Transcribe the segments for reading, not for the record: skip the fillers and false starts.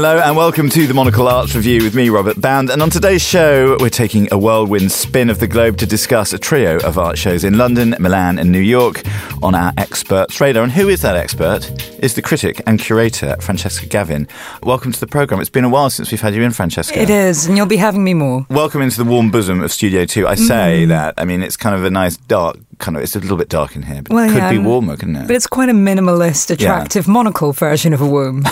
Hello and welcome to the Monocle Arts Review with me, Robert Bound. And on today's show, we're taking a whirlwind spin of the globe to discuss a trio of art shows in London, Milan and New York on our experts radar. And who is that expert? Is the critic and curator, Francesca Gavin. Welcome to the programme. It's been a while since we've had you in, Francesca. It is, and you'll be having me more. Welcome into the warm bosom of Studio 2. I say that, I mean, it's kind of a nice dark, it's a little bit dark in here, but it could be warmer, couldn't it? But it's quite a minimalist, attractive monocle version of a womb.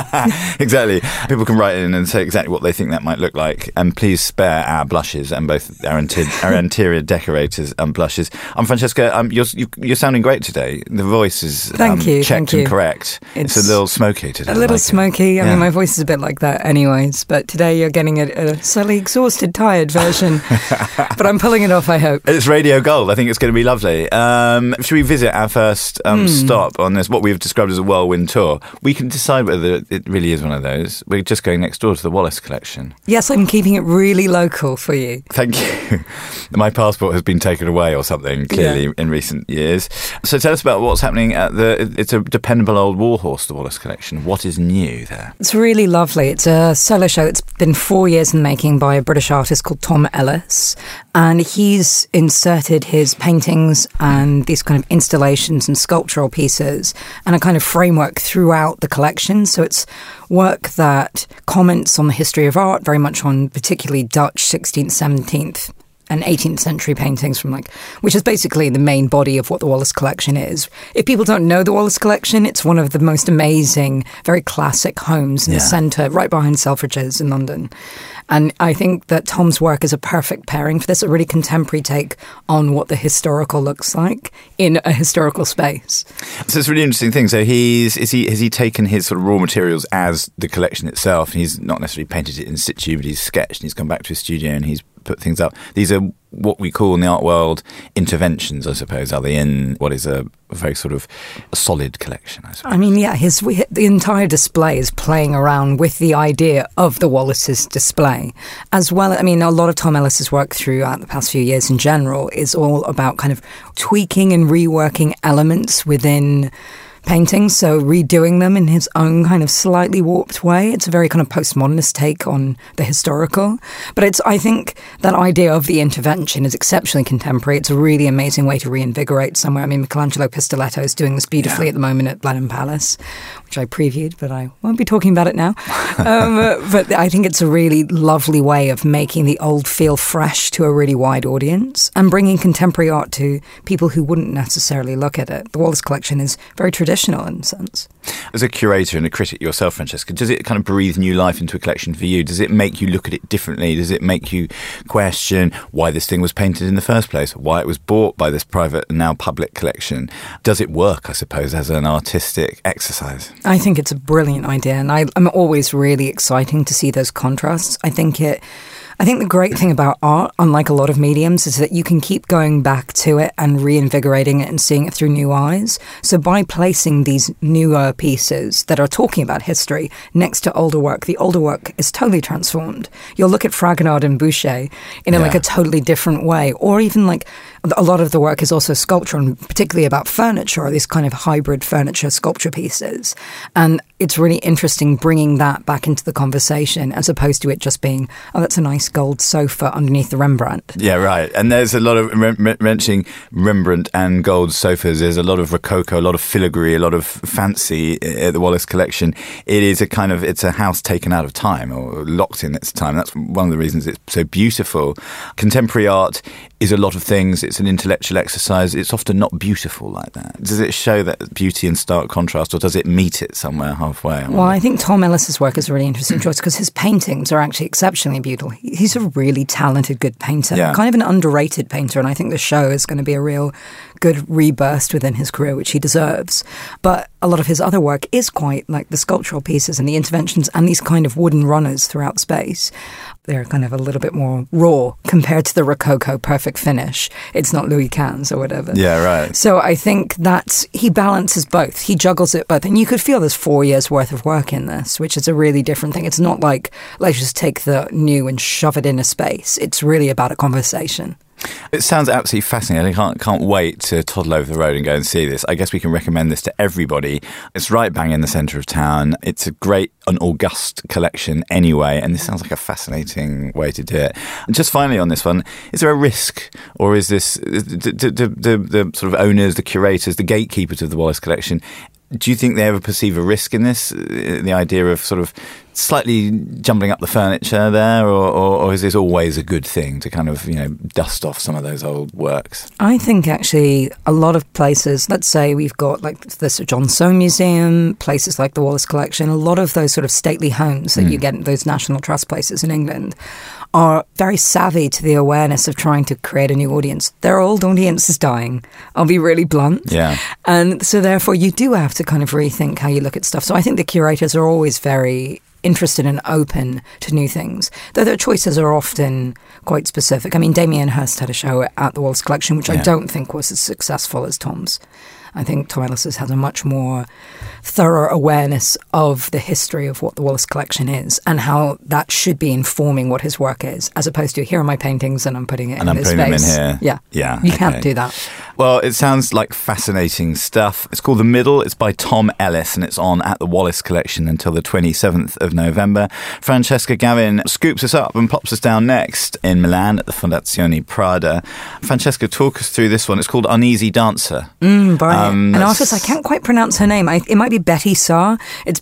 Exactly. People can write in and say exactly what they think that might look like. And please spare our blushes and both our interior decorators and blushes. Francesca, you're sounding great today. The voice is checked and correct. It's a little smoky today. A little smoky. I mean, my voice is a bit like that anyways. But today you're getting a slightly exhausted, tired version. But I'm pulling it off, I hope. It's Radio Gold. I think it's going to be lovely. Should we visit our first stop on this, what we've described as a whirlwind tour? We can decide whether it really is one of those. We're just going next door to the Wallace collection. Yes, I'm keeping it really local for you. Thank you. My passport has been taken away or something, clearly, in recent years. So tell us about what's happening at it's a dependable old warhorse, the Wallace collection. What is new there? It's really lovely. It's a solo show that's been 4 years in the making by a British artist called Tom Ellis. And he's inserted his paintings and these kind of installations and sculptural pieces and a kind of framework throughout the collection. So it's work that comments on the history of art, very much on particularly Dutch 16th, 17th and 18th century paintings which is basically the main body of what the Wallace collection is. If people don't know the Wallace collection, it's one of the most amazing, very classic homes in the centre, right behind Selfridges in London. And I think that Tom's work is a perfect pairing for this, a really contemporary take on what the historical looks like in a historical space. So it's a really interesting thing. So has he taken his sort of raw materials as the collection itself, and he's not necessarily painted it in situ, but he's sketched and he's gone back to his studio and he's put things up. These are what we call in the art world interventions, I suppose. Are they in what is a very sort of solid collection, I suppose? I mean, the entire display is playing around with the idea of the Wallace's display. As well, I mean, a lot of Tom Ellis's work throughout the past few years in general is all about kind of tweaking and reworking elements within paintings, so redoing them in his own kind of slightly warped way. It's a very kind of postmodernist take on the historical. But I think that idea of the intervention is exceptionally contemporary. It's a really amazing way to reinvigorate somewhere. I mean, Michelangelo Pistoletto is doing this beautifully at the moment at Blenheim Palace, which I previewed, but I won't be talking about it now. But I think it's a really lovely way of making the old feel fresh to a really wide audience and bringing contemporary art to people who wouldn't necessarily look at it. The Wallace collection is very traditional in a sense. As a curator and a critic yourself, Francesca, does it kind of breathe new life into a collection for you? Does it make you look at it differently? Does it make you question why this thing was painted in the first place? Why it was bought by this private and now public collection? Does it work, I suppose, as an artistic exercise? I think it's a brilliant idea, and I'm always really exciting to see those contrasts. I think the great thing about art, unlike a lot of mediums, is that you can keep going back to it and reinvigorating it and seeing it through new eyes. So by placing these newer pieces that are talking about history next to older work, the older work is totally transformed. You'll look at Fragonard and Boucher in a totally different way, or even a lot of the work is also sculpture, and particularly about furniture, or these kind of hybrid furniture sculpture pieces. And it's really interesting bringing that back into the conversation as opposed to it just being, oh, that's a nice gold sofa underneath the Rembrandt. Yeah, right. And there's a lot of mentioning Rembrandt and gold sofas. There's a lot of Rococo, a lot of filigree, a lot of fancy at the Wallace collection. It is it's a house taken out of time or locked in its time. That's one of the reasons it's so beautiful. Contemporary art is a lot of things. It's an intellectual exercise. It's often not beautiful like that. Does it show that beauty in stark contrast, or does it meet it somewhere halfway? Well, I think Tom Ellis's work is a really interesting choice because his paintings are actually exceptionally beautiful. He's a really talented, good painter, kind of an underrated painter, and I think the show is going to be a real good rebirth within his career, which he deserves. But a lot of his other work is quite like the sculptural pieces and the interventions and these kind of wooden runners throughout space. They're kind of a little bit more raw compared to the Rococo perfect finish. It's not Louis XV or whatever. Yeah, right. So I think that he balances both. He juggles it both. And you could feel there's 4 years worth of work in this, which is a really different thing. It's not like, let's just take the new and shove it in a space. It's really about a conversation. It sounds absolutely fascinating. I can't wait to toddle over the road and go and see this. I guess we can recommend this to everybody. It's right bang in the centre of town. It's a great and august collection anyway, and this sounds like a fascinating way to do it. And just finally on this one, is there a risk, or is this the sort of owners, the curators, the gatekeepers of the Wallace collection, do you think they ever perceive a risk in this? The idea of sort of slightly jumbling up the furniture there, or is this always a good thing to kind of, dust off some of those old works? I think actually a lot of places, let's say we've got like the Sir John Soane Museum, places like the Wallace Collection, a lot of those sort of stately homes that you get in those National Trust places in England are very savvy to the awareness of trying to create a new audience. Their old audience is dying. I'll be really blunt. Yeah. And so therefore you do have to kind of rethink how you look at stuff. So I think the curators are always very interested and open to new things, though their choices are often quite specific. I mean, Damien Hirst had a show at the Wallace Collection, which I don't think was as successful as Tom's. I think Tom Ellis's has a much more thorough awareness of the history of what the Wallace Collection is and how that should be informing what his work is, as opposed to, here are my paintings and I'm putting it in this space. And I'm putting them in here. Yeah. You can't do that. Well, it sounds like fascinating stuff. It's called The Middle. It's by Tom Ellis, and it's on at the Wallace Collection until the 27th of November. Francesca Gavin scoops us up and pops us down next in Milan at the Fondazione Prada. Francesca, talk us through this one. It's called Uneasy Dancer. By an artist, I can't quite pronounce her name. It might be Betty Saar. It's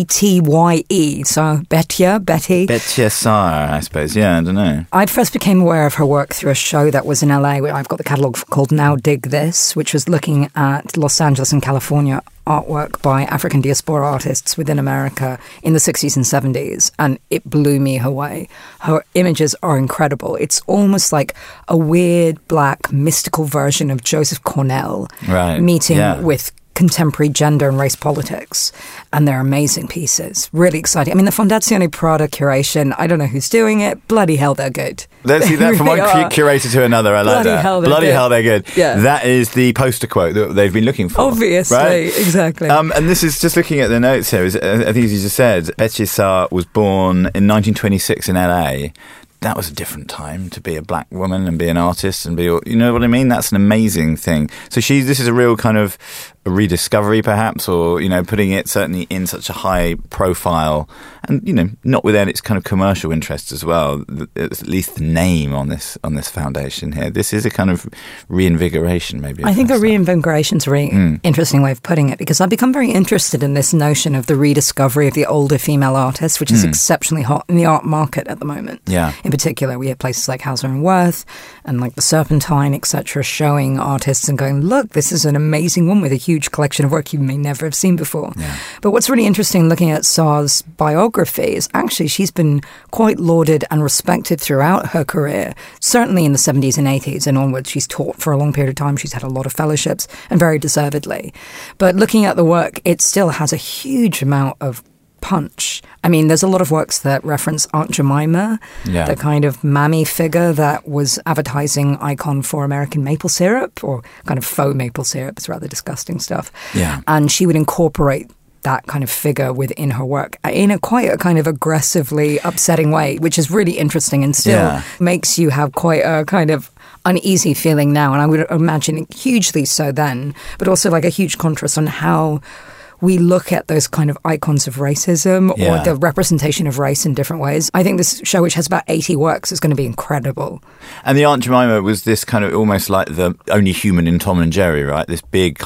Betye. So Betty. Betty Saar, I suppose. Yeah, I don't know. I first became aware of her work through a show that was in LA, where I've got the catalogue called Now Dig This, which was looking at Los Angeles and California artwork by African diaspora artists within America in the 60s and 70s, and it blew me away. Her images are incredible. It's almost like a weird, black, mystical version of Joseph Cornell meeting with contemporary gender and race politics, and they're amazing pieces. Really exciting. I mean, the Fondazione Prada curation, I don't know who's doing it. Bloody hell, they're good. Let's see that from one curator to another. I like that. Bloody hell, they're good. Yeah. That is the poster quote that they've been looking for. Obviously, right? Exactly. And this is just looking at the notes here. I think as you just said, Betty Saar was born in 1926 in LA. That was a different time to be a black woman and be an artist and be, you know what I mean? That's an amazing thing. So this is a real kind of a rediscovery perhaps, or, putting it certainly in such a high profile and, not without its kind of commercial interests as well. At least the name on this foundation here. This is a kind of reinvigoration maybe. I think a reinvigoration is a really interesting way of putting it, because I've become very interested in this notion of the rediscovery of the older female artists, which is exceptionally hot in the art market at the moment. Yeah. In particular, we have places like Hauser and Wirth and like the Serpentine, etc., showing artists and going, look, this is an amazing one with a huge collection of work you may never have seen before. Yeah. But what's really interesting looking at Saar's biography is actually she's been quite lauded and respected throughout her career. Certainly in the 70s and 80s and onwards, she's taught for a long period of time. She's had a lot of fellowships, and very deservedly. But looking at the work, it still has a huge amount of punch. I mean, there's a lot of works that reference Aunt Jemima, the kind of mammy figure that was advertising icon for American maple syrup, or kind of faux maple syrup. It's rather disgusting stuff. Yeah. And she would incorporate that kind of figure within her work in a quite a kind of aggressively upsetting way, which is really interesting and still makes you have quite a kind of uneasy feeling now. And I would imagine hugely so then, but also like a huge contrast on how we look at those kind of icons of racism or the representation of race in different ways. I think this show, which has about 80 works, is going to be incredible. And the Aunt Jemima was this kind of almost like the only human in Tom and Jerry, right? This big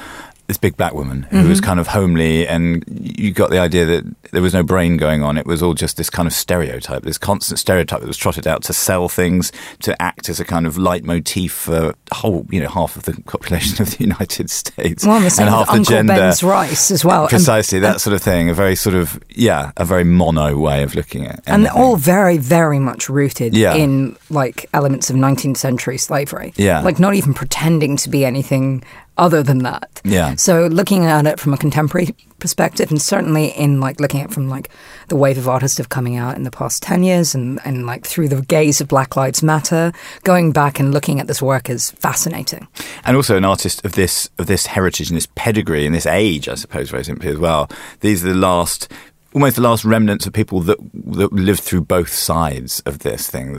black woman who was kind of homely, and you got the idea that there was no brain going on. It was all just this kind of stereotype, this constant stereotype that was trotted out to sell things, to act as a kind of leitmotif for whole, half of the population of the United States. Well, the same and with half the Uncle gender. Ben's rice as well. Precisely, that sort of thing. A very sort of, a very mono way of looking at it. And they're all very, very much rooted in like elements of 19th century slavery. Yeah. Like not even pretending to be anything other than that. Yeah. So looking at it from a contemporary perspective, and certainly in like looking at it from like the wave of artists have coming out in the past 10 years and like through the gaze of Black Lives Matter, going back and looking at this work is fascinating. And also an artist of this heritage and this pedigree and this age, I suppose, very simply as well. These are the last almost the last remnants of people that lived through both sides of this thing.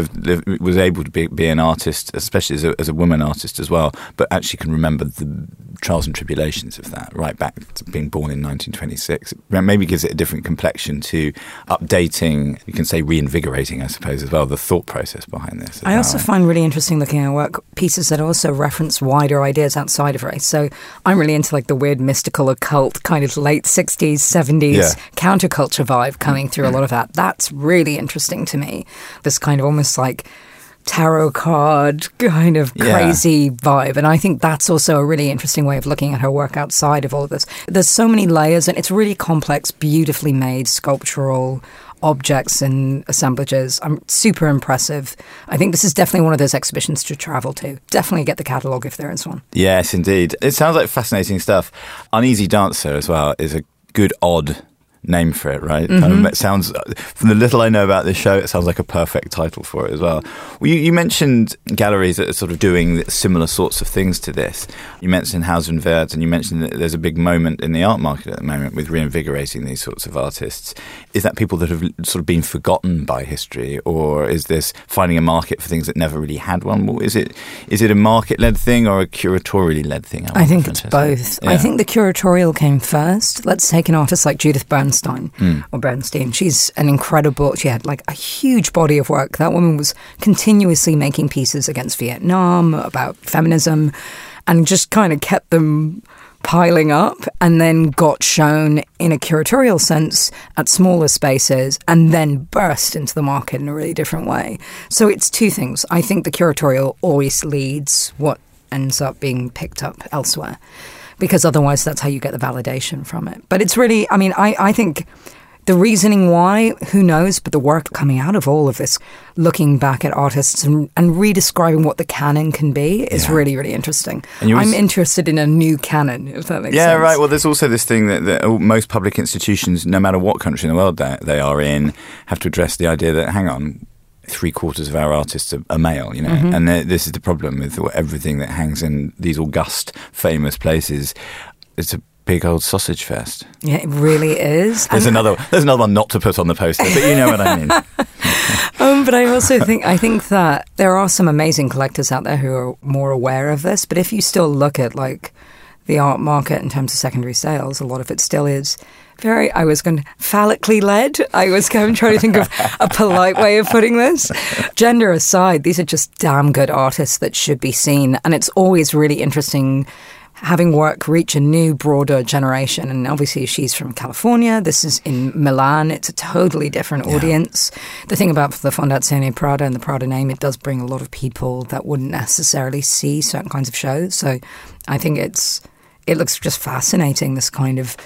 Was able to be an artist, especially as a woman artist as well, but actually can remember the trials and tribulations of that, right back to being born in 1926. Maybe gives it a different complexion to updating, you can say reinvigorating, I suppose, as well, the thought process behind this. I also find really interesting looking at work pieces that also reference wider ideas outside of race. So I'm really into like the weird mystical occult kind of late 60s, 70s counterculture vibe coming through a lot of that. That's really interesting to me. This kind of almost like tarot card kind of crazy vibe. And I think that's also a really interesting way of looking at her work outside of all of this. There's so many layers and it's really complex, beautifully made, sculptural objects and assemblages. Super impressive. I think this is definitely one of those exhibitions to travel to. Definitely get the catalogue if there is one. Yes, indeed. It sounds like fascinating stuff. Uneasy Dancer as well is a good odd name for it, right? It sounds, from the little I know about this show, it sounds like a perfect title for it as well. You mentioned galleries that are sort of doing similar sorts of things to this. You mentioned Haus und Wirth, and you mentioned that there's a big moment in the art market at the moment with reinvigorating these sorts of artists. Is that people that have sort of been forgotten by history, or is this finding a market for things that never really had one? Is it a market-led thing or a curatorially-led thing? I think it's both. Yeah. I think the curatorial came first. Let's take an artist like Judith Bernstein. Or Bernstein. She's an incredible, she had like a huge body of work. That woman was continuously making pieces against Vietnam, about feminism, and just kind of kept them piling up and then got shown in a curatorial sense at smaller spaces and then burst into the market in a really different way. So it's two things. I think the curatorial always leads what ends up being picked up elsewhere, because otherwise that's how you get the validation from it. But it's really, I mean, I think the reasoning why, who knows, but the work coming out of all of this, looking back at artists and redescribing what the canon can be is really, really interesting. I'm interested in a new canon, if that makes sense. Yeah, right. Well, there's also this thing that most public institutions, no matter what country in the world they are in, have to address the idea that, hang on, 3/4 of our artists are male, you know, and this is the problem with everything that hangs in these august, famous places. It's a big old sausage fest. Yeah, it really is. There's another one not to put on the poster, but you know what I mean. But I also think that there are some amazing collectors out there who are more aware of this. But if you still look at like the art market in terms of secondary sales, a lot of it still is very, phallically led. I was trying to think of a polite way of putting this. Gender aside, these are just damn good artists that should be seen. And it's always really interesting having work reach a new, broader generation. And obviously she's from California. This is in Milan. It's a totally different audience. The thing about the Fondazione Prada and the Prada name, it does bring a lot of people that wouldn't necessarily see certain kinds of shows. So I think it looks just fascinating, this kind of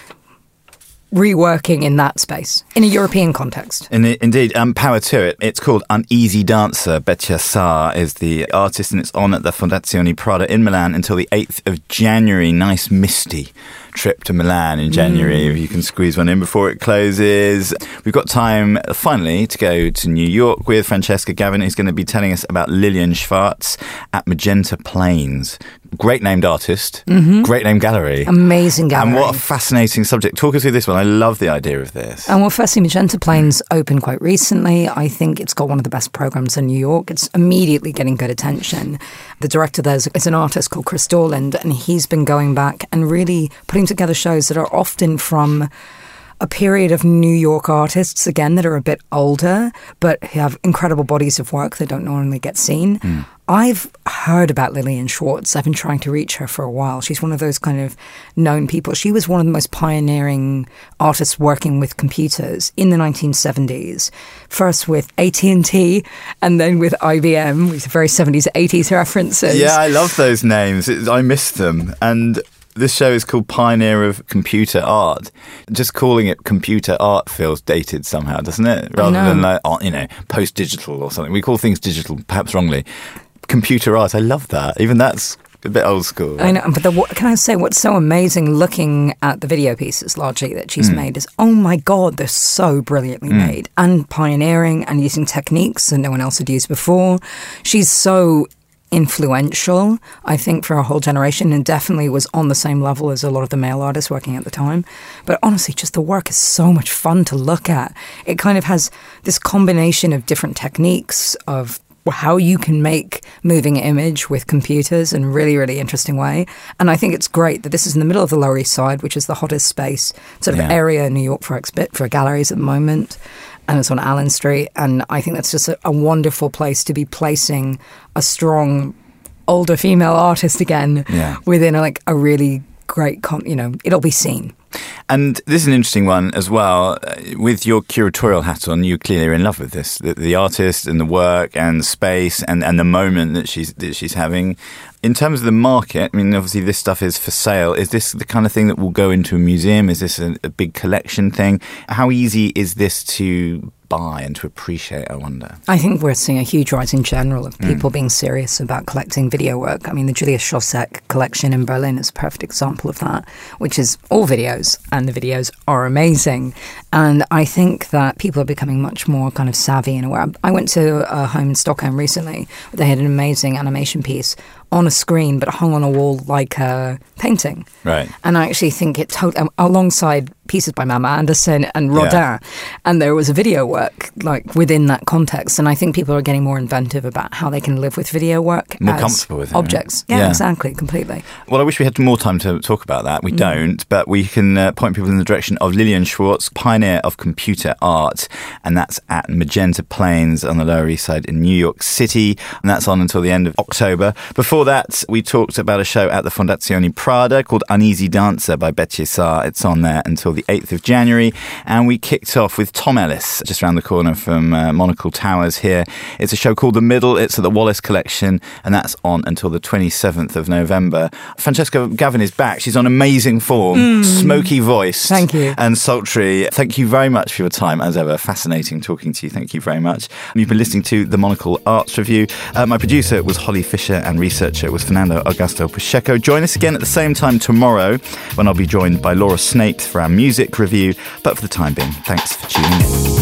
reworking in that space, in a European context. Indeed, power to it. It's called Uneasy Dancer. Betja Saar is the artist, and it's on at the Fondazione Prada in Milan until the 8th of January. Nice misty trip to Milan in January, if you can squeeze one in before it closes. We've got time, finally, to go to New York with Francesca Gavin, who's going to be telling us about Lilian Schwartz at Magenta Plains. Great named artist, great named gallery. Amazing gallery. And what a fascinating subject. Talk us through this one. I love the idea of this. And well, firstly, Magenta Plains opened quite recently. I think it's got one of the best programs in New York. It's immediately getting good attention. The director there is an artist called Chris Dorland, and he's been going back and really putting together shows that are often from a period of New York artists, again, that are a bit older, but have incredible bodies of work that don't normally get seen. I've heard about Lilian Schwartz. I've been trying to reach her for a while. She's one of those kind of known people. She was one of the most pioneering artists working with computers in the 1970s. First with AT&T and then with IBM, with very 70s, 80s references. Yeah, I love those names. I miss them. And this show is called Pioneer of Computer Art. Just calling it computer art feels dated somehow, doesn't it? Rather than like, post-digital or something. We call things digital, perhaps wrongly. Computer art, I love that. Even that's a bit old school. I know, but can I say what's so amazing looking at the video pieces largely that she's made is, oh my God, they're so brilliantly made and pioneering and using techniques that no one else had used before. She's so influential, I think, for a whole generation, and definitely was on the same level as a lot of the male artists working at the time. But honestly, just the work is so much fun to look at. It kind of has this combination of different techniques of how you can make moving image with computers in a really, really interesting way. And I think it's great that this is in the middle of the Lower East Side, which is the hottest space sort of area in New York for galleries at the moment. And it's on Allen Street. And I think that's just a wonderful place to be placing a strong, older female artist again within a really great, it'll be seen. And this is an interesting one as well. With your curatorial hat on, you clearly are in love with this. The artist and the work and the space and the moment that she's having. In terms of the market, I mean, obviously this stuff is for sale. Is this the kind of thing that will go into a museum? Is this a big collection thing? How easy is this to buy and to appreciate, I wonder? I think we're seeing a huge rise in general of people being serious about collecting video work. I mean, the Julia Shostak collection in Berlin is a perfect example of that, which is all videos, and the videos are amazing. And I think that people are becoming much more kind of savvy and aware. I went to a home in Stockholm recently. They had an amazing animation piece on a screen but hung on a wall like a painting. Right. And I actually think it alongside pieces by Mama Anderson and Rodin, and there was a video work within that context. And I think people are getting more inventive about how they can live with video work, more comfortable with it, objects. Right? Yeah, exactly, completely. Well, I wish we had more time to talk about that. We don't, but we can point people in the direction of Lilian Schwartz, pioneer of computer art, and that's at Magenta Plains on the Lower East Side in New York City, and that's on until the end of October. Before that, we talked about a show at the Fondazione Prada called Uneasy Dancer by Betye Saar. It's on there until the 8th of January. And we kicked off with Tom Ellis, just around the corner from Monocle Towers here. It's a show called The Middle. It's at the Wallace Collection, and that's on until the 27th of November. Francesca Gavin is back. She's on amazing form, smoky voice. Thank you. And sultry. Thank you very much for your time, as ever. Fascinating talking to you. Thank you very much. You've been listening to the Monocle Arts Review. My producer was Holly Fisher, and researcher was Fernando Augusto Pacheco. Join us again at the same time tomorrow when I'll be joined by Laura Snate for our music review. But for the time being, thanks for tuning in.